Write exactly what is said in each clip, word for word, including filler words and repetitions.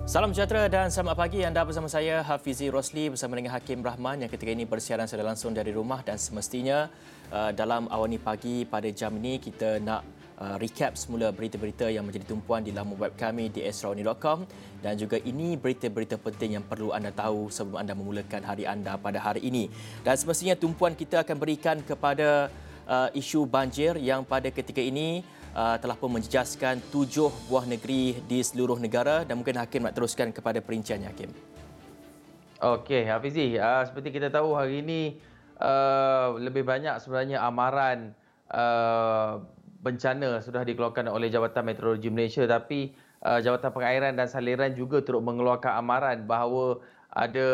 Salam sejahtera dan selamat pagi. Anda bersama saya Hafizi Rosli bersama dengan Hakim Rahman yang ketika ini bersiaran secara langsung dari rumah, dan semestinya uh, dalam awal ni pagi pada jam ini kita nak uh, recap semula berita-berita yang menjadi tumpuan di laman web kami di esrawani dot com, dan juga ini berita-berita penting yang perlu anda tahu sebelum anda memulakan hari anda pada hari ini. Dan semestinya tumpuan kita akan berikan kepada uh, isu banjir yang pada ketika ini Uh, telah pun menjejaskan tujuh buah negeri di seluruh negara, dan mungkin Hakim nak teruskan kepada perinciannya, Hakim. Okey, Hafizi, uh, seperti kita tahu hari ini uh, lebih banyak sebenarnya amaran uh, bencana sudah dikeluarkan oleh Jabatan Meteorologi Malaysia, tapi uh, Jabatan Pengairan dan Saliran juga turut mengeluarkan amaran bahawa ada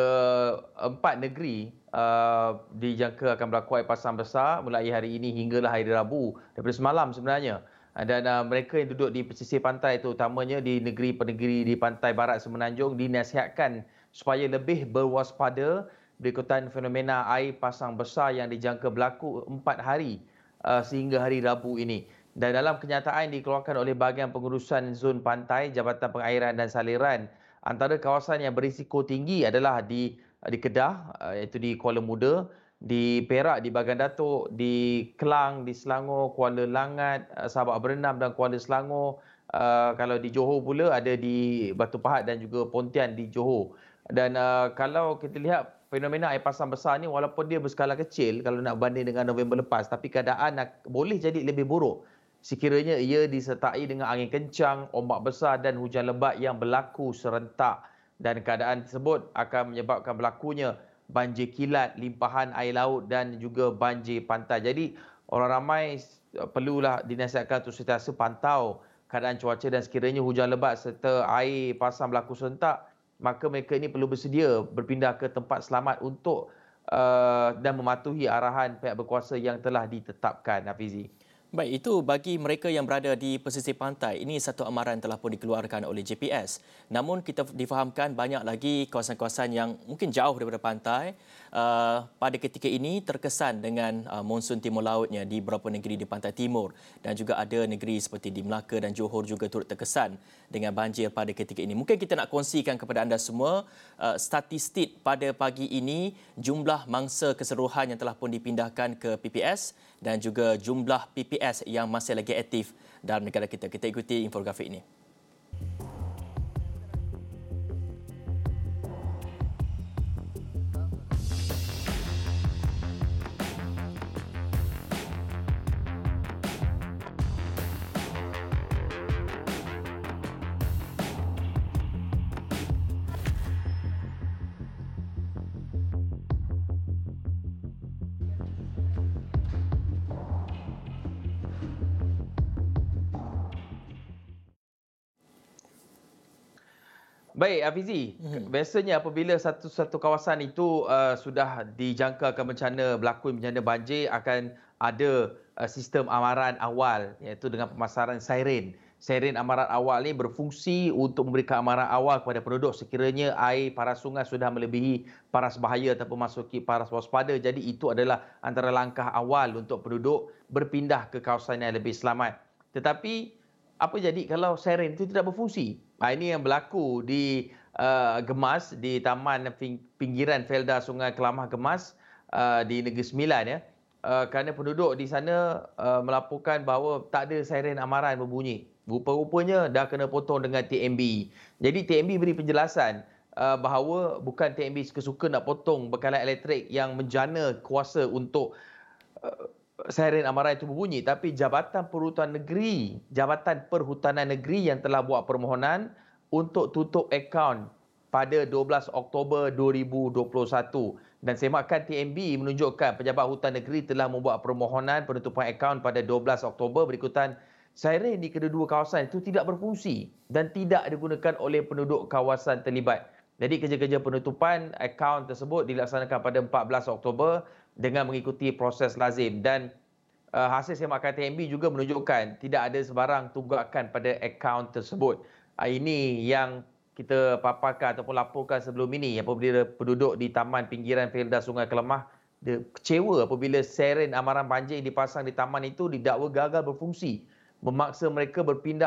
empat negeri uh, dijangka akan berlaku air pasang besar mulai hari ini hinggalah hari Rabu, daripada semalam sebenarnya. Dan uh, mereka yang duduk di pesisir pantai, terutamanya di negeri-negeri di pantai barat Semenanjung, dinasihatkan supaya lebih berwaspada berikutan fenomena air pasang besar yang dijangka berlaku empat hari uh, sehingga hari Rabu ini. Dan dalam kenyataan dikeluarkan oleh bahagian pengurusan zon pantai Jabatan Pengairan dan Saliran, antara kawasan yang berisiko tinggi adalah di di Kedah, uh, iaitu di Kuala Muda, di Perak, di Bagan Datuk, di Kelang, di Selangor, Kuala Langat, Sabak Berenam dan Kuala Selangor. Uh, kalau di Johor pula ada di Batu Pahat dan juga Pontian di Johor. Dan uh, kalau kita lihat fenomena air pasang besar ni, walaupun dia berskala kecil kalau nak banding dengan November lepas, tapi keadaan nak, boleh jadi lebih buruk sekiranya ia disertai dengan angin kencang, ombak besar dan hujan lebat yang berlaku serentak. Dan keadaan tersebut akan menyebabkan berlakunya banjir kilat, limpahan air laut dan juga banjir pantai. Jadi orang ramai perlulah dinasihatkan untuk sentiasa pantau keadaan cuaca, dan sekiranya hujan lebat serta air pasang berlaku serentak, maka mereka ini perlu bersedia berpindah ke tempat selamat untuk uh, dan mematuhi arahan pihak berkuasa yang telah ditetapkan, Hafizi. Baik, itu bagi mereka yang berada di pesisir pantai. Ini satu amaran telah pun dikeluarkan oleh J P S. Namun kita difahamkan banyak lagi kawasan-kawasan yang mungkin jauh daripada pantai uh, pada ketika ini terkesan dengan uh, monsun timur lautnya di beberapa negeri di pantai timur, dan juga ada negeri seperti di Melaka dan Johor juga turut terkesan dengan banjir pada ketika ini. Mungkin kita nak kongsikan kepada anda semua uh, statistik pada pagi ini, jumlah mangsa keseluruhan yang telah pun dipindahkan ke P P S dan juga jumlah P P S yang masih lagi aktif dalam negara kita. Kita ikuti infografik ini. Baik, Hafizi, hmm. biasanya apabila satu-satu kawasan itu uh, sudah dijangka akan bencana berlaku bencana banjir, akan ada uh, sistem amaran awal, iaitu dengan pemasaran siren. Siren amaran awal ini berfungsi untuk memberikan amaran awal kepada penduduk sekiranya air paras sungai sudah melebihi paras bahaya ataupun masuki paras waspada. Jadi itu adalah antara langkah awal untuk penduduk berpindah ke kawasan yang lebih selamat. Tetapi apa jadi kalau siren itu tidak berfungsi? Ha, ini yang berlaku di uh, Gemas, di Taman Pinggiran Felda Sungai Kelamah Gemas uh, di Negeri Sembilan, ya. Uh, kerana penduduk di sana uh, melaporkan bahawa tak ada siren amaran berbunyi. Rupa-rupanya dah kena potong dengan T M B. Jadi T M B beri penjelasan uh, bahawa bukan T M B suka-suka nak potong bekalan elektrik yang menjana kuasa untuk uh, siren amaran itu berbunyi, tapi Jabatan Perhutanan Negeri, Jabatan Perhutanan Negeri yang telah buat permohonan untuk tutup akaun pada dua belas Oktober dua ribu dua puluh satu. Dan semakan T M B menunjukkan Pejabat Hutan Negeri telah membuat permohonan penutupan akaun pada dua belas Oktober berikutan siren di kedua-dua kawasan itu tidak berfungsi dan tidak digunakan oleh penduduk kawasan terlibat. Jadi kerja-kerja penutupan akaun tersebut dilaksanakan pada empat belas Oktober dengan mengikuti proses lazim, dan uh, hasil semakan T M B juga menunjukkan tidak ada sebarang tunggakan pada akaun tersebut. Uh, ini yang kita paparkan ataupun laporkan sebelum ini, apabila penduduk di Taman Pinggiran Felda Sungai Kelamah kecewa apabila siren amaran banjir yang dipasang di taman itu didakwa gagal berfungsi, memaksa mereka berpindah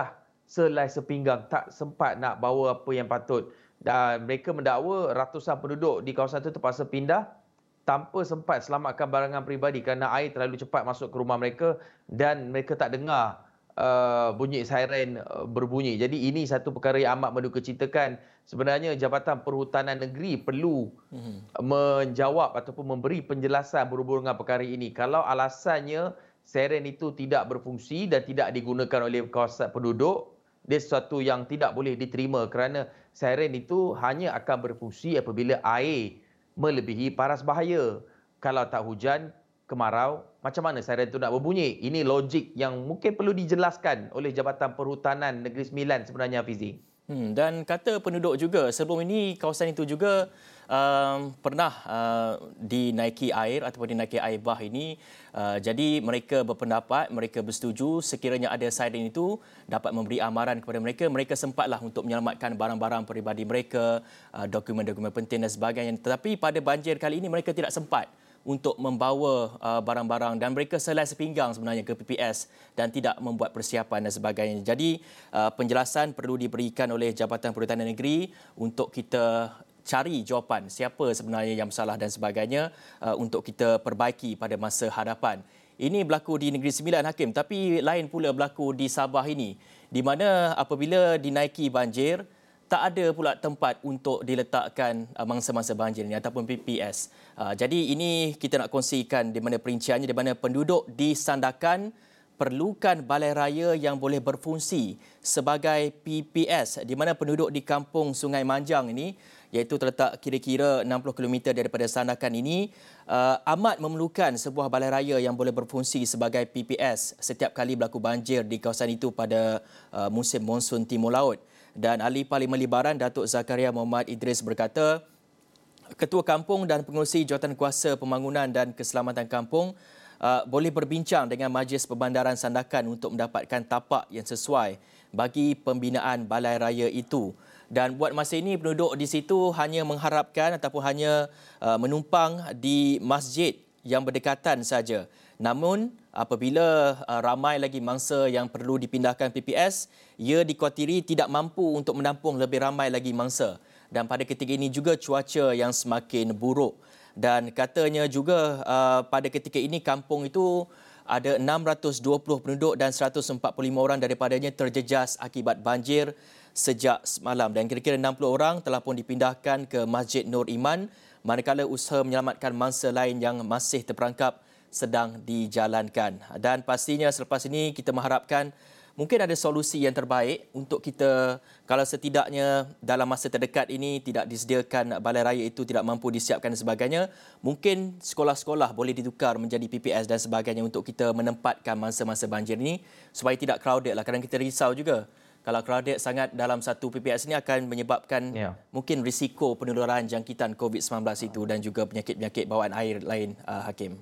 selai sepinggang, tak sempat nak bawa apa yang patut. Dan mereka mendakwa ratusan penduduk di kawasan itu terpaksa pindah tanpa sempat selamatkan barangan peribadi kerana air terlalu cepat masuk ke rumah mereka dan mereka tak dengar uh, bunyi siren uh, berbunyi. Jadi ini satu perkara yang amat mendukacitakan. Sebenarnya Jabatan Perhutanan Negeri perlu mm-hmm. menjawab ataupun memberi penjelasan berhubung dengan perkara ini. Kalau alasannya siren itu tidak berfungsi dan tidak digunakan oleh kawasan penduduk, dia sesuatu yang tidak boleh diterima kerana siren itu hanya akan berfungsi apabila air melebihi paras bahaya. Kalau tak hujan, kemarau, macam mana siren itu nak berbunyi? Ini logik yang mungkin perlu dijelaskan oleh Jabatan Perhutanan Negeri Sembilan sebenarnya, Fizi. Hmm, dan kata penduduk juga, sebelum ini kawasan itu juga um, pernah uh, dinaiki air ataupun dinaiki air bah ini. Uh, jadi mereka berpendapat, mereka bersetuju sekiranya ada siren itu dapat memberi amaran kepada mereka. Mereka sempatlah untuk menyelamatkan barang-barang peribadi mereka, uh, dokumen-dokumen penting dan sebagainya. Tetapi pada banjir kali ini mereka tidak sempat untuk membawa uh, barang-barang dan mereka selai sepinggang sebenarnya ke P P S dan tidak membuat persiapan dan sebagainya. Jadi uh, penjelasan perlu diberikan oleh Jabatan Perhutanan Negeri untuk kita cari jawapan siapa sebenarnya yang bersalah dan sebagainya uh, untuk kita perbaiki pada masa hadapan. Ini berlaku di Negeri Sembilan, Hakim, tapi lain pula berlaku di Sabah ini, di mana apabila dinaiki banjir, tak ada pula tempat untuk diletakkan mangsa-mangsa banjir ini ataupun P P S. Jadi ini kita nak kongsikan di mana perinciannya, di mana penduduk di Sandakan perlukan balai raya yang boleh berfungsi sebagai P P S, di mana penduduk di kampung Sungai Manjang ini, iaitu terletak kira-kira enam puluh kilometer daripada Sandakan ini, uh, amat memerlukan sebuah balai raya yang boleh berfungsi sebagai P P S setiap kali berlaku banjir di kawasan itu pada uh, musim monsun timur laut. Dan Ahli Parlimen Libaran Datuk Zakaria Muhammad Idris berkata, Ketua Kampung dan Pengerusi Jawatankuasa Pembangunan dan Keselamatan Kampung uh, boleh berbincang dengan Majlis Perbandaran Sandakan untuk mendapatkan tapak yang sesuai bagi pembinaan balai raya itu. Dan buat masa ini penduduk di situ hanya mengharapkan ataupun hanya uh, menumpang di masjid yang berdekatan saja. Namun apabila uh, ramai lagi mangsa yang perlu dipindahkan P P S, ia dikuatiri tidak mampu untuk menampung lebih ramai lagi mangsa. Dan pada ketika ini juga cuaca yang semakin buruk. Dan katanya juga uh, pada ketika ini kampung itu ada enam ratus dua puluh penduduk dan seratus empat puluh lima orang daripadanya terjejas akibat banjir sejak semalam. Dan kira-kira enam puluh orang telah pun dipindahkan ke Masjid Nur Iman, manakala usaha menyelamatkan mangsa lain yang masih terperangkap sedang dijalankan. Dan pastinya selepas ini kita mengharapkan mungkin ada solusi yang terbaik untuk kita, kalau setidaknya dalam masa terdekat ini tidak disediakan balai raya itu, tidak mampu disiapkan dan sebagainya, mungkin sekolah-sekolah boleh ditukar menjadi P P S dan sebagainya untuk kita menempatkan masa-masa banjir ini supaya tidak crowded lah. Kadang kita risau juga kalau crowded sangat dalam satu P P S ini akan menyebabkan yeah. mungkin risiko penularan jangkitan COVID sembilan belas itu dan juga penyakit-penyakit bawaan air lain, uh, Hakim.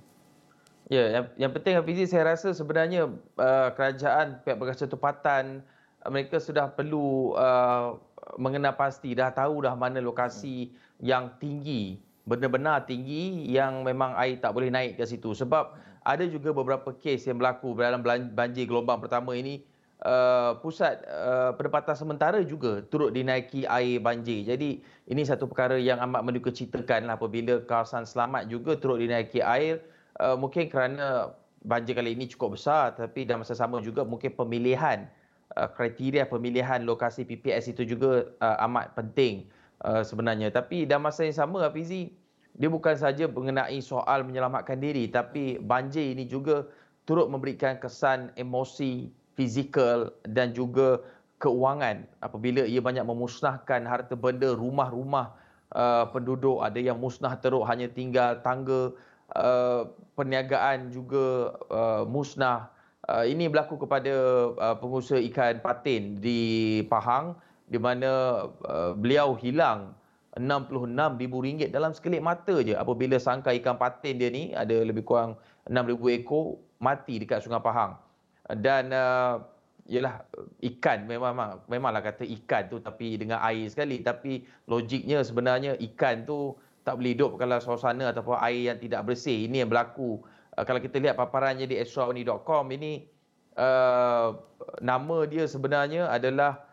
Ya, yang, yang penting Hafizi, saya rasa sebenarnya uh, kerajaan, pihak berkuasa tempatan, uh, mereka sudah perlu uh, mengenal pasti, dah tahu dah mana lokasi yang tinggi, benar-benar tinggi yang memang air tak boleh naik ke situ. Sebab ada juga beberapa kes yang berlaku dalam banjir gelombang pertama ini, uh, pusat uh, penempatan sementara juga turut dinaiki air banjir. Jadi ini satu perkara yang amat mendukacitakan apabila kawasan selamat juga turut dinaiki air. Uh, mungkin kerana banjir kali ini cukup besar, tapi dalam masa sama juga mungkin pemilihan, uh, kriteria pemilihan lokasi P P S itu juga uh, amat penting uh, sebenarnya. Tapi dalam masa yang sama, Hafizi, dia bukan saja mengenai soal menyelamatkan diri, tapi banjir ini juga turut memberikan kesan emosi, fizikal dan juga keuangan apabila ia banyak memusnahkan harta benda, rumah-rumah uh, penduduk. Ada yang musnah teruk, hanya tinggal tangga. Uh, perniagaan juga uh, musnah. Uh, ini berlaku kepada uh, pengusaha ikan patin di Pahang, di mana uh, beliau hilang enam puluh enam ribu ringgit dalam sekelip mata je apabila sangka ikan patin dia ni ada lebih kurang enam ribu ekor mati dekat Sungai Pahang. Dan uh, yalah, ikan memang memanglah kata ikan tu tapi dengan air sekali, tapi logiknya sebenarnya ikan tu tak boleh hidup kalau suasana ataupun air yang tidak bersih. Ini yang berlaku. Uh, kalau kita lihat paparannya di extraoni dot com ini, uh, nama dia sebenarnya adalah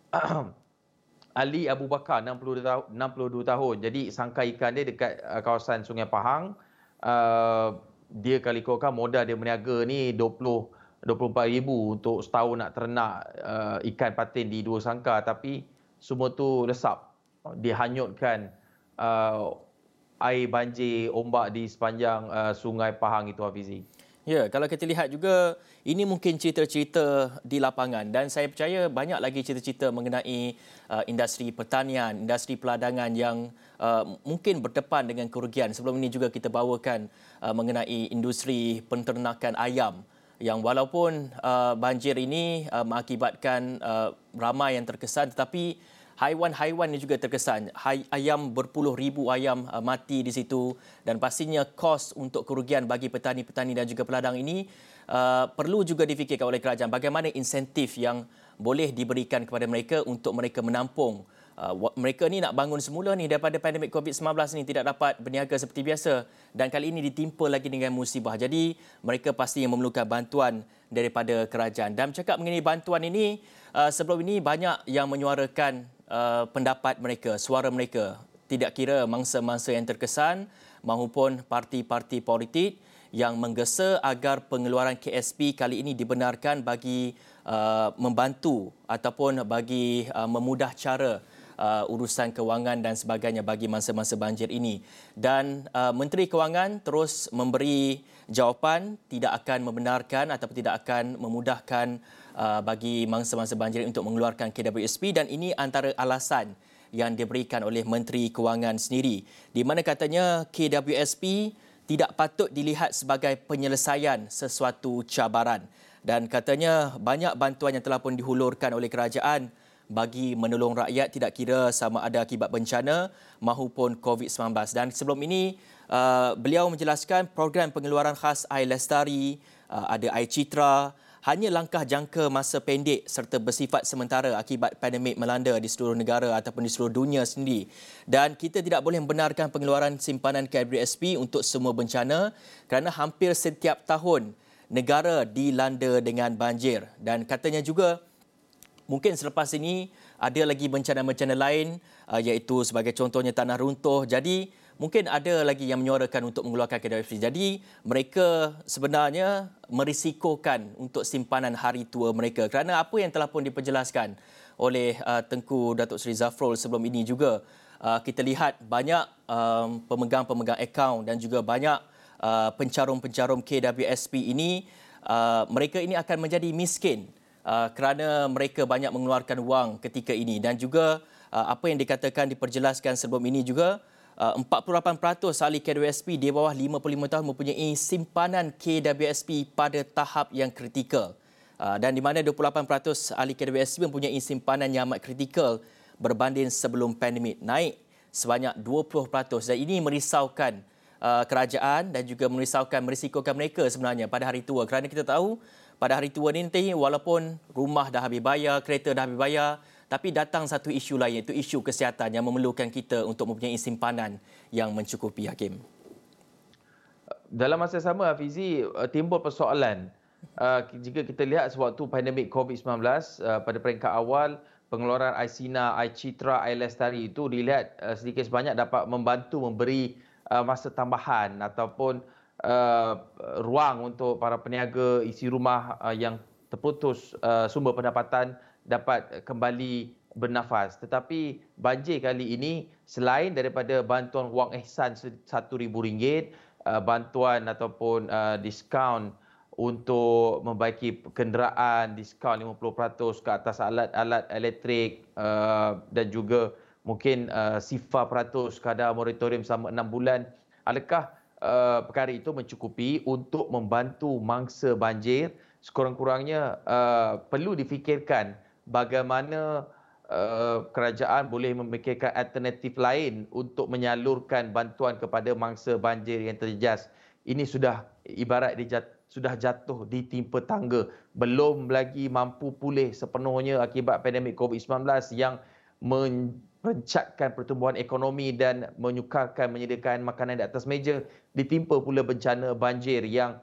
Ali Abu Bakar, enam puluh dua tahun. Jadi sangkai ikan dia dekat uh, kawasan Sungai Pahang. Uh, dia kali kurang modal dia berniaga ni dua puluh dua puluh empat ribu untuk setahun nak ternak uh, ikan patin di dua sangkar, tapi semua tu lesap. Dihanyutkan uh, air banjir ombak di sepanjang uh, Sungai Pahang itu, Hafizi. Ya, kalau kita lihat juga, ini mungkin cerita-cerita di lapangan dan saya percaya banyak lagi cerita-cerita mengenai uh, industri pertanian, industri peladangan yang uh, mungkin berdepan dengan kerugian. Sebelum ini juga kita bawakan uh, mengenai industri penternakan ayam yang walaupun uh, banjir ini uh, mengakibatkan uh, ramai yang terkesan, tetapi haiwan-haiwan ini juga terkesan. Ayam berpuluh ribu ayam uh, mati di situ dan pastinya kos untuk kerugian bagi petani-petani dan juga peladang ini uh, perlu juga difikirkan oleh kerajaan. Bagaimana insentif yang boleh diberikan kepada mereka untuk mereka menampung. Uh, mereka ni nak bangun semula ni daripada pandemik covid sembilan belas ni, tidak dapat berniaga seperti biasa dan kali ini ditimpa lagi dengan musibah. Jadi mereka pastinya memerlukan bantuan daripada kerajaan. Dan bercakap mengenai bantuan ini, uh, sebelum ini banyak yang menyuarakan Uh, pendapat mereka, suara mereka, tidak kira mangsa-mangsa yang terkesan maupun parti-parti politik yang menggesa agar pengeluaran K S P kali ini dibenarkan bagi uh, membantu ataupun bagi uh, memudah cara uh, urusan kewangan dan sebagainya bagi masa-masa banjir ini. Dan uh, Menteri Kewangan terus memberi jawapan tidak akan membenarkan ataupun tidak akan memudahkan Uh, bagi mangsa-mangsa banjir untuk mengeluarkan K W S P dan ini antara alasan yang diberikan oleh Menteri Kewangan sendiri di mana katanya K W S P tidak patut dilihat sebagai penyelesaian sesuatu cabaran dan katanya banyak bantuan yang telah pun dihulurkan oleh kerajaan bagi menolong rakyat tidak kira sama ada akibat bencana maupun covid sembilan belas. Dan sebelum ini uh, beliau menjelaskan program pengeluaran khas Air Lestari, uh, ada Air Citra, hanya langkah jangka masa pendek serta bersifat sementara akibat pandemik melanda di seluruh negara ataupun di seluruh dunia sendiri. Dan kita tidak boleh membenarkan pengeluaran simpanan K W S P untuk semua bencana kerana hampir setiap tahun negara dilanda dengan banjir. Dan katanya juga mungkin selepas ini ada lagi bencana-bencana lain iaitu sebagai contohnya tanah runtuh. Jadi mungkin ada lagi yang menyuarakan untuk mengeluarkan K W S P. Jadi mereka sebenarnya merisikokan untuk simpanan hari tua mereka kerana apa yang telah pun diperjelaskan oleh uh, Tengku Datuk Seri Zafrul sebelum ini juga uh, kita lihat banyak um, pemegang-pemegang akaun dan juga banyak uh, pencarum-pencarum K W S P ini uh, mereka ini akan menjadi miskin uh, kerana mereka banyak mengeluarkan wang ketika ini dan juga uh, apa yang dikatakan diperjelaskan sebelum ini juga empat puluh lapan peratus ahli K W S P di bawah lima puluh lima tahun mempunyai simpanan K W S P pada tahap yang kritikal. Dan di mana dua puluh lapan peratus ahli K W S P mempunyai simpanan yang amat kritikal berbanding sebelum pandemik, naik sebanyak dua puluh peratus. Dan ini merisaukan kerajaan dan juga merisaukan, merisikokan mereka sebenarnya pada hari tua. Kerana kita tahu pada hari tua ni nanti walaupun rumah dah habis bayar, kereta dah habis bayar, tapi datang satu isu lain iaitu isu kesihatan yang memerlukan kita untuk mempunyai simpanan yang mencukupi, Hakim. Dalam masa sama, Hafizi, timbul persoalan. Jika kita lihat sewaktu pandemik covid sembilan belas, pada peringkat awal, pengeluaran Air Sina, Air Citra, Air Lestari itu dilihat sedikit sebanyak dapat membantu memberi masa tambahan ataupun ruang untuk para peniaga isi rumah yang terputus sumber pendapatan dapat kembali bernafas. Tetapi banjir kali ini selain daripada bantuan wang ihsan satu ribu ringgit, bantuan ataupun diskaun untuk membaiki kenderaan, diskaun lima puluh peratus ke atas alat-alat elektrik dan juga mungkin sifa peratus kadar moratorium selama enam bulan. Adakah perkara itu mencukupi untuk membantu mangsa banjir? Sekurang-kurangnya perlu difikirkan bagaimana uh, kerajaan boleh memikirkan alternatif lain untuk menyalurkan bantuan kepada mangsa banjir yang terjejas. Ini sudah ibarat dia jat, sudah jatuh di timpa tangga, belum lagi mampu pulih sepenuhnya akibat pandemik covid sembilan belas yang merencatkan pertumbuhan ekonomi dan menyukarkan menyediakan makanan di atas meja, ditimpa pula bencana banjir yang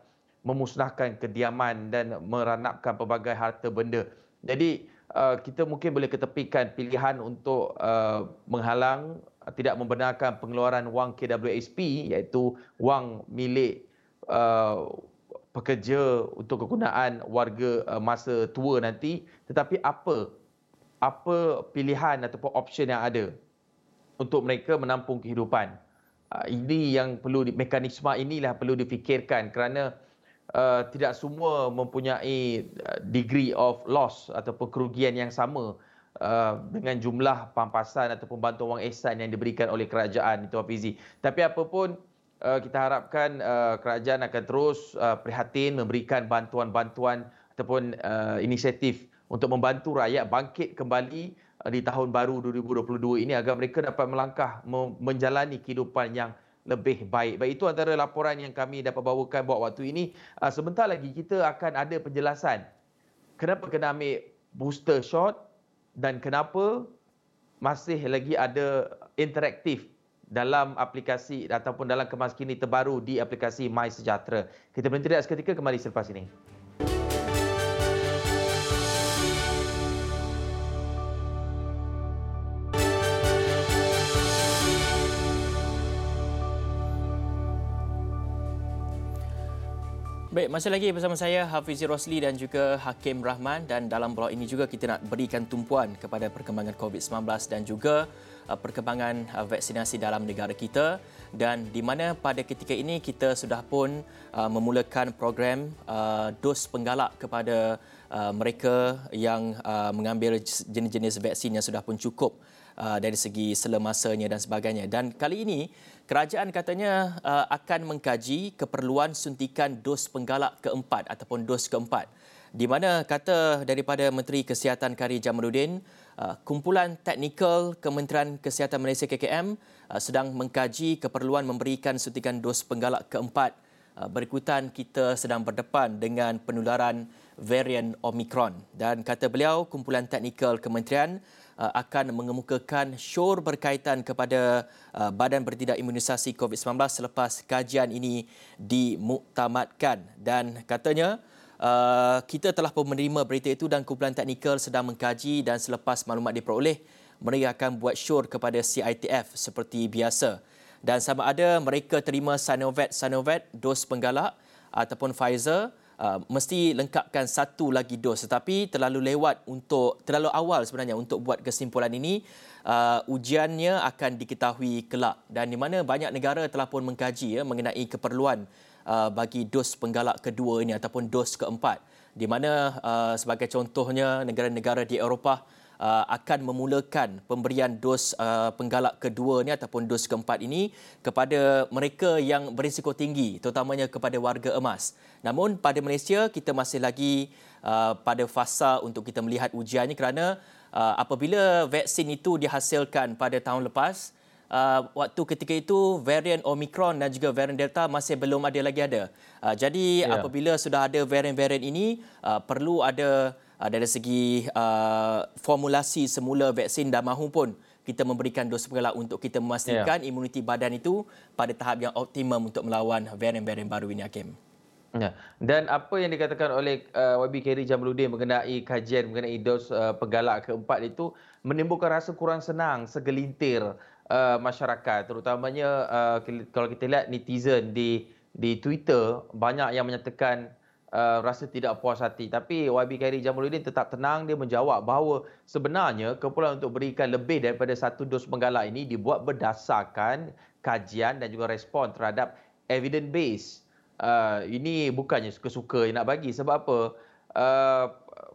memusnahkan kediaman dan meranapkan pelbagai harta benda. Jadi uh, kita mungkin boleh ketepikan pilihan untuk uh, menghalang, uh, tidak membenarkan pengeluaran wang K W S P, iaitu wang milik uh, pekerja untuk kegunaan warga uh, masa tua nanti. Tetapi apa apa pilihan ataupun option yang ada untuk mereka menampung kehidupan? Uh, ini yang perlu, mekanisme inilah perlu difikirkan, kerana Uh, tidak semua mempunyai uh, degree of loss ataupun kerugian yang sama uh, dengan jumlah pampasan ataupun bantuan wang ehsan yang diberikan oleh kerajaan itu, Hafizi. Tapi apapun, uh, kita harapkan uh, kerajaan akan terus uh, prihatin memberikan bantuan-bantuan ataupun uh, inisiatif untuk membantu rakyat bangkit kembali uh, di tahun baru dua ribu dua puluh dua ini agar mereka dapat melangkah menjalani kehidupan yang lebih baik. Baik, itu antara laporan yang kami dapat bawakan buat waktu ini. Sebentar lagi kita akan ada penjelasan kenapa kena ambil booster shot dan kenapa masih lagi ada interaktif dalam aplikasi ataupun dalam kemas kini terbaru di aplikasi MySejahtera. Kita berhenti rehat seketika, kembali selepas ini. Baik, masih lagi bersama saya Hafizi Rosli dan juga Hakim Rahman, dan dalam blog ini juga kita nak berikan tumpuan kepada perkembangan COVID sembilan belas dan juga uh, perkembangan uh, vaksinasi dalam negara kita, dan di mana pada ketika ini kita sudah pun uh, memulakan program uh, dos penggalak kepada uh, mereka yang uh, mengambil jenis-jenis vaksin yang sudah pun cukup uh, dari segi selemasanya dan sebagainya. Dan kali ini kerajaan katanya uh, akan mengkaji keperluan suntikan dos penggalak keempat ataupun dos keempat, di mana kata daripada Menteri Kesihatan Khairi Jamaluddin, uh, kumpulan teknikal Kementerian Kesihatan Malaysia K K M uh, sedang mengkaji keperluan memberikan suntikan dos penggalak keempat uh, berikutan kita sedang berdepan dengan penularan varian Omicron. Dan kata beliau, kumpulan teknikal kementerian akan mengemukakan syur berkaitan kepada Badan Bertindak Imunisasi COVID sembilan belas selepas kajian ini dimuktamadkan. Dan katanya kita telah pun menerima berita itu dan kumpulan teknikal sedang mengkaji, dan selepas maklumat diperoleh, mereka akan buat syur kepada C I T F seperti biasa. Dan sama ada mereka terima Sinovac Sinovac dos penggalak ataupun Pfizer, Uh, mesti lengkapkan satu lagi dos, tetapi terlalu lewat untuk terlalu awal sebenarnya untuk buat kesimpulan ini. Uh, ujiannya akan diketahui kelak, dan di mana banyak negara telah pun mengkaji ya, mengenai keperluan uh, bagi dos penggalak kedua ini ataupun dos keempat, di mana uh, sebagai contohnya negara-negara di Eropah Uh, akan memulakan pemberian dos uh, penggalak kedua ni ataupun dos keempat ini kepada mereka yang berisiko tinggi, terutamanya kepada warga emas. Namun pada Malaysia kita masih lagi uh, pada fasa untuk kita melihat ujiannya, kerana uh, apabila vaksin itu dihasilkan pada tahun lepas, Uh, waktu ketika itu varian Omicron dan juga varian Delta masih belum ada lagi ada. Uh, jadi yeah. apabila sudah ada varian-varian ini, uh, perlu ada uh, dari segi uh, formulasi semula vaksin dah mahu pun kita memberikan dos penggalak untuk kita memastikan yeah. imuniti badan itu pada tahap yang optimum untuk melawan varian-varian baru ini, Hakim. Ya. Dan apa yang dikatakan oleh uh, Y B Khairi Jamaluddin mengenai kajian mengenai dos uh, penggalak keempat itu menimbulkan rasa kurang senang segelintir uh, masyarakat, terutamanya uh, kalau kita lihat netizen di di Twitter banyak yang menyatakan uh, rasa tidak puas hati. Tapi Y B Khairi Jamaluddin tetap tenang, dia menjawab bahawa sebenarnya keperluan untuk berikan lebih daripada satu dos penggalak ini dibuat berdasarkan kajian dan juga respon terhadap evidence base. Uh, ini bukannya suka-suka nak bagi. Sebab apa? Uh,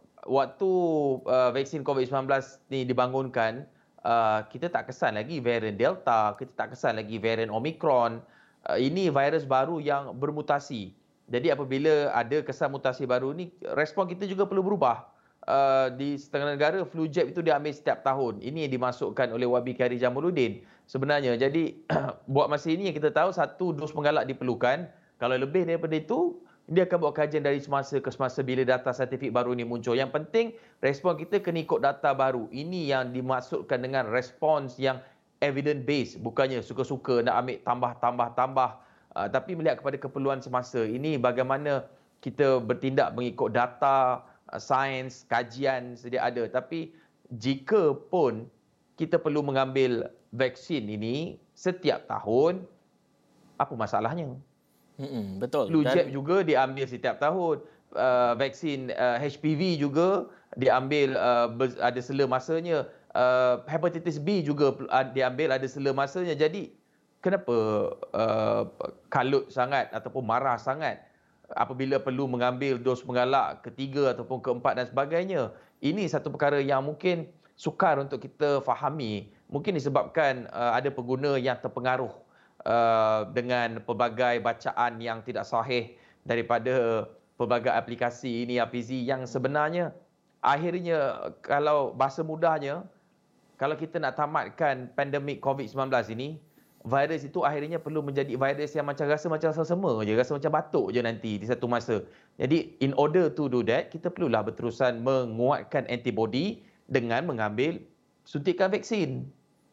waktu uh, vaksin COVID sembilan belas ni dibangunkan, uh, kita tak kesan lagi varian Delta, kita tak kesan lagi varian Omicron. Uh, ini virus baru yang bermutasi. Jadi apabila ada kesan mutasi baru ni, respon kita juga perlu berubah. Uh, di setengah negara, flu jab itu diambil setiap tahun. Ini yang dimasukkan oleh Y B Khairi Jamaluddin sebenarnya. Jadi buat masa ini yang kita tahu, satu dos penggalak diperlukan. Kalau lebih daripada itu, dia akan buat kajian dari semasa ke semasa bila data saintifik baru ini muncul. Yang penting, respon kita kena ikut data baru. Ini yang dimaksudkan dengan respons yang evidence based. Bukannya suka-suka nak ambil tambah-tambah-tambah. Uh, tapi melihat kepada keperluan semasa. Ini bagaimana kita bertindak mengikut data, sains, kajian sedia ada. Tapi jika pun kita perlu mengambil vaksin ini setiap tahun, apa masalahnya? Mm-mm, betul. Flu Dan jab juga diambil setiap tahun. Uh, vaksin uh, H P V juga diambil uh, ada sela masanya. Uh, hepatitis B juga diambil ada sela masanya. Jadi kenapa uh, kalut sangat ataupun marah sangat apabila perlu mengambil dos penggalak ketiga ataupun keempat dan sebagainya? Ini satu perkara yang mungkin sukar untuk kita fahami. Mungkin disebabkan uh, ada pengguna yang terpengaruh uh, dengan pelbagai bacaan yang tidak sahih daripada pelbagai aplikasi ini, Hafizi, yang sebenarnya akhirnya kalau bahasa mudahnya, kalau kita nak tamatkan pandemik covid sembilan belas ini, virus itu akhirnya perlu menjadi virus yang macam rasa macam sesama je, rasa macam batuk je nanti di satu masa. Jadi in order to do that, kita perlulah berterusan menguatkan antibody dengan mengambil suntikan vaksin.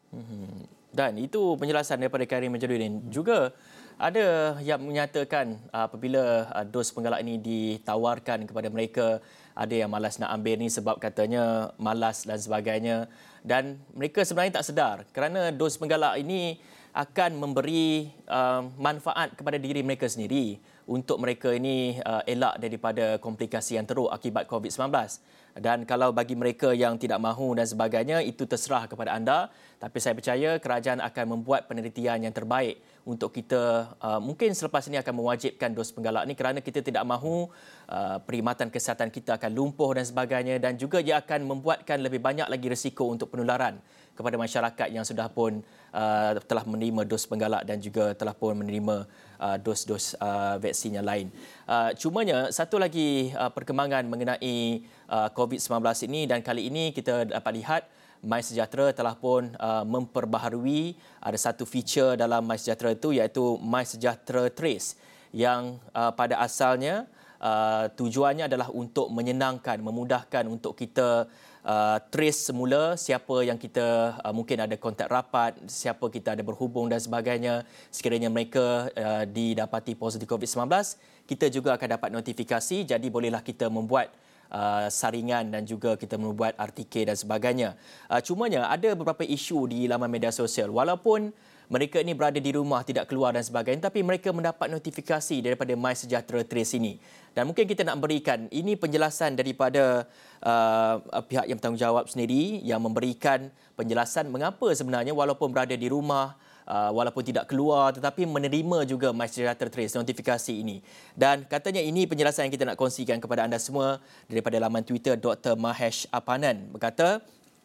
Dan itu penjelasan daripada Karim Majaluddin. Juga ada yang menyatakan apabila dos penggalak ini ditawarkan kepada mereka, ada yang malas nak ambil ni sebab katanya malas dan sebagainya. Dan mereka sebenarnya tak sedar kerana dos penggalak ini akan memberi uh, manfaat kepada diri mereka sendiri untuk mereka ini uh, elak daripada komplikasi yang teruk akibat covid sembilan belas. Dan kalau bagi mereka yang tidak mahu dan sebagainya, itu terserah kepada anda. Tapi saya percaya kerajaan akan membuat penelitian yang terbaik untuk kita. Uh, mungkin selepas ini akan mewajibkan dos penggalak ini kerana kita tidak mahu uh, perkhidmatan kesihatan kita akan lumpuh dan sebagainya. Dan juga ia akan membuatkan lebih banyak lagi risiko untuk penularan kepada masyarakat yang sudah pun uh, telah menerima dos penggalak dan juga telah pun menerima uh, dos-dos uh, vaksin yang lain. Uh, cumanya satu lagi uh, perkembangan mengenai uh, covid sembilan belas ini, dan kali ini kita dapat lihat MySejahtera telah pun uh, memperbaharui ada satu feature dalam MySejahtera itu, iaitu MySejahtera Trace yang uh, pada asalnya uh, tujuannya adalah untuk menyenangkan, memudahkan untuk kita Uh, trace semula siapa yang kita uh, mungkin ada kontak rapat, siapa kita ada berhubung dan sebagainya. Sekiranya mereka uh, didapati positif covid sembilan belas, kita juga akan dapat notifikasi. Jadi bolehlah kita membuat uh, saringan dan juga kita membuat artikel dan sebagainya. Uh, cumanya ada beberapa isu di laman media sosial. Walaupun mereka ini berada di rumah, tidak keluar dan sebagainya, tapi mereka mendapat notifikasi daripada MySejahtera Trace ini. Dan mungkin kita nak berikan ini penjelasan daripada uh, pihak yang bertanggungjawab sendiri yang memberikan penjelasan mengapa sebenarnya walaupun berada di rumah, uh, walaupun tidak keluar, tetapi menerima juga MySejahtera Trace notifikasi ini. Dan katanya ini penjelasan yang kita nak kongsikan kepada anda semua daripada laman Twitter Doktor Mahesh Apanan. Berkata,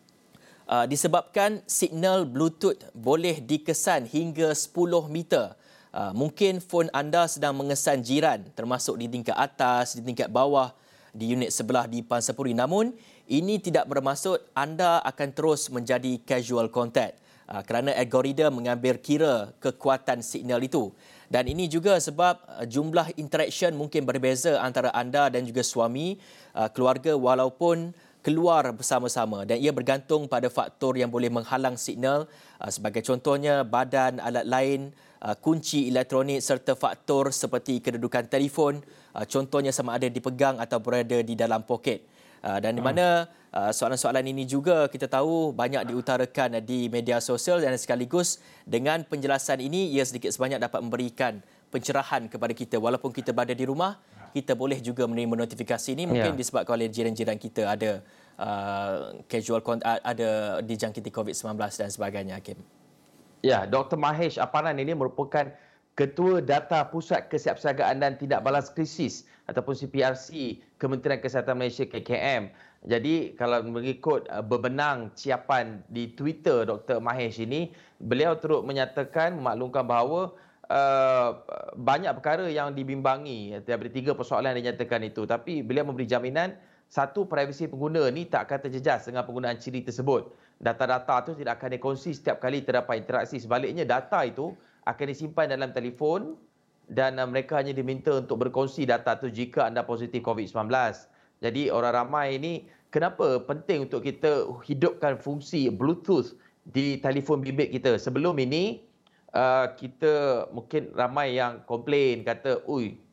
Uh, disebabkan signal Bluetooth boleh dikesan hingga sepuluh meter. Uh, mungkin fon anda sedang mengesan jiran, termasuk di tingkat atas, di tingkat bawah, di unit sebelah di Pansapuri. Namun, ini tidak bermaksud anda akan terus menjadi casual contact uh, kerana algoritma mengambil kira kekuatan signal itu. Dan ini juga sebab uh, jumlah interaction mungkin berbeza antara anda dan juga suami, uh, keluarga walaupun keluar bersama-sama, dan ia bergantung pada faktor yang boleh menghalang signal sebagai contohnya badan, alat lain, kunci elektronik serta faktor seperti kedudukan telefon, contohnya sama ada dipegang atau berada di dalam poket. Dan di mana soalan-soalan ini juga kita tahu banyak diutarakan di media sosial, dan sekaligus dengan penjelasan ini ia sedikit sebanyak dapat memberikan pencerahan kepada kita. Walaupun kita berada di rumah, kita boleh juga menerima notifikasi ini, mungkin yeah. disebabkan oleh jiran-jiran kita ada uh, casual ada dijangkiti covid sembilan belas dan sebagainya, Hakim. Ya, Doktor Mahesh Apanan ini merupakan Ketua Data Pusat Kesiapsiagaan dan Tindak Balas Krisis ataupun C P R C Kementerian Kesihatan Malaysia K K M. Jadi kalau mengikut uh, bebenang ciapan di Twitter Doktor Mahesh ini, beliau turut menyatakan memaklumkan bahawa Uh, banyak perkara yang dibimbangi daripada tiga persoalan yang dinyatakan itu, tapi beliau memberi jaminan satu, privasi pengguna ni tak akan terjejas dengan penggunaan ciri tersebut. Data-data itu tidak akan dikongsi setiap kali terdapat interaksi. Sebaliknya, data itu akan disimpan dalam telefon dan uh, mereka hanya diminta untuk berkongsi data itu jika anda positif covid sembilan belas. Jadi orang ramai ini, kenapa penting untuk kita hidupkan fungsi Bluetooth di telefon bimbit kita? Sebelum ini Uh, kita mungkin ramai yang komplain kata, ui,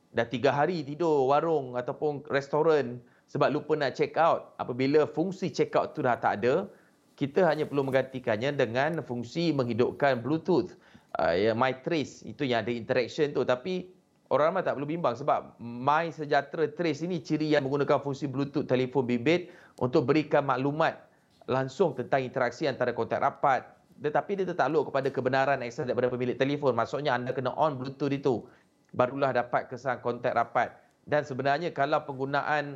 dah tiga hari tidur warung ataupun restoran sebab lupa nak check out. Apabila fungsi check out tu dah tak ada, kita hanya perlu menggantikannya dengan fungsi menghidupkan Bluetooth. Uh, ya, MyTrace itu yang ada interaction tu. Tapi orang ramai tak perlu bimbang sebab MySejahtera Trace ini ciri yang menggunakan fungsi Bluetooth telefon bimbit untuk berikan maklumat langsung tentang interaksi antara kontak rapat. Tetapi dia tertakluk kepada kebenaran akses daripada pemilik telefon. Maksudnya anda kena on Bluetooth itu, barulah dapat kesan kontak rapat. Dan sebenarnya kalau penggunaan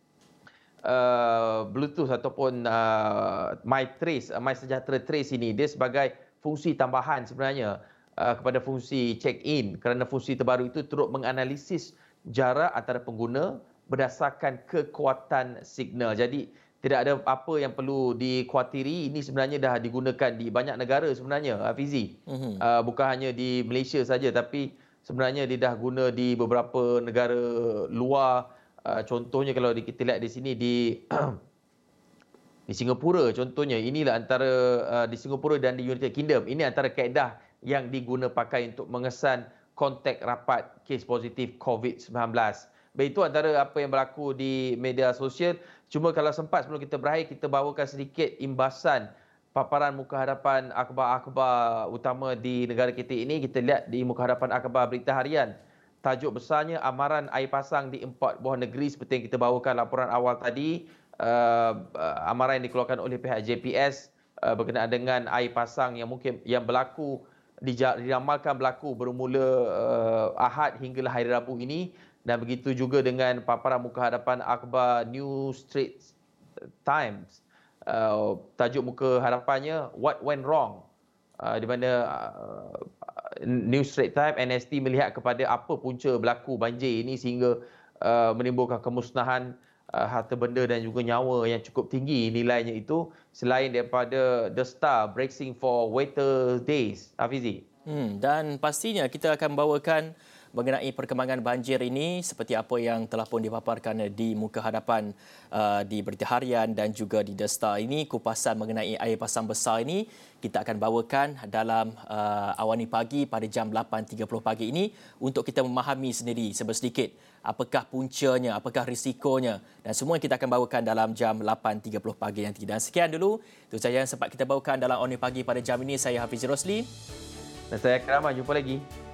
uh, Bluetooth ataupun uh, MyTrace, uh, MySejahtera Trace ini, dia sebagai fungsi tambahan sebenarnya uh, kepada fungsi check-in, kerana fungsi terbaru itu turut menganalisis jarak antara pengguna berdasarkan kekuatan signal. Jadi tidak ada apa yang perlu dikhawatiri. Ini sebenarnya dah digunakan di banyak negara sebenarnya, Hafizi. Mm-hmm. Uh, bukan hanya di Malaysia saja, tapi sebenarnya dia dah guna di beberapa negara luar. Uh, contohnya kalau kita lihat di sini di di Singapura contohnya, inilah antara uh, di Singapura dan di United Kingdom, ini antara kaedah yang diguna pakai untuk mengesan kontak rapat kes positif COVID sembilan belas. Baik, itu antara apa yang berlaku di media sosial. Cuma kalau sempat sebelum kita berakhir, kita bawakan sedikit imbasan paparan muka hadapan akhbar-akhbar utama di negara kita ini. Kita lihat di muka hadapan akhbar Berita Harian. Tajuk besarnya, amaran air pasang di empat buah negeri, seperti yang kita bawakan laporan awal tadi. Uh, amaran yang dikeluarkan oleh pihak J P S uh, berkenaan dengan air pasang yang mungkin yang berlaku, diramalkan berlaku bermula uh, Ahad hinggalah hari Rabu ini. Dan begitu juga dengan paparan muka hadapan akhbar New Straits Times. Uh, tajuk muka hadapannya, What Went Wrong? Uh, di mana uh, New Straits Times, N S T melihat kepada apa punca berlaku banjir ini sehingga uh, menimbulkan kemusnahan uh, harta benda dan juga nyawa yang cukup tinggi nilainya itu. Selain daripada The Star, Bracing for Wetter Days. Hafizi. Hmm, dan pastinya kita akan bawakan mengenai perkembangan banjir ini seperti apa yang telah pun dipaparkan di muka hadapan uh, di Berita Harian dan juga di The Star ini. Kupasan mengenai air pasang besar ini kita akan bawakan dalam uh, Awani Pagi pada jam lapan tiga puluh pagi ini untuk kita memahami sendiri sebersedikit apakah puncanya, apakah risikonya, dan semua kita akan bawakan dalam jam lapan tiga puluh pagi nanti. Dan sekian dulu itu sahaja yang sempat kita bawakan dalam Awani Pagi pada jam ini. Saya Hafiz Rosli dan saya Akraman. Jumpa lagi.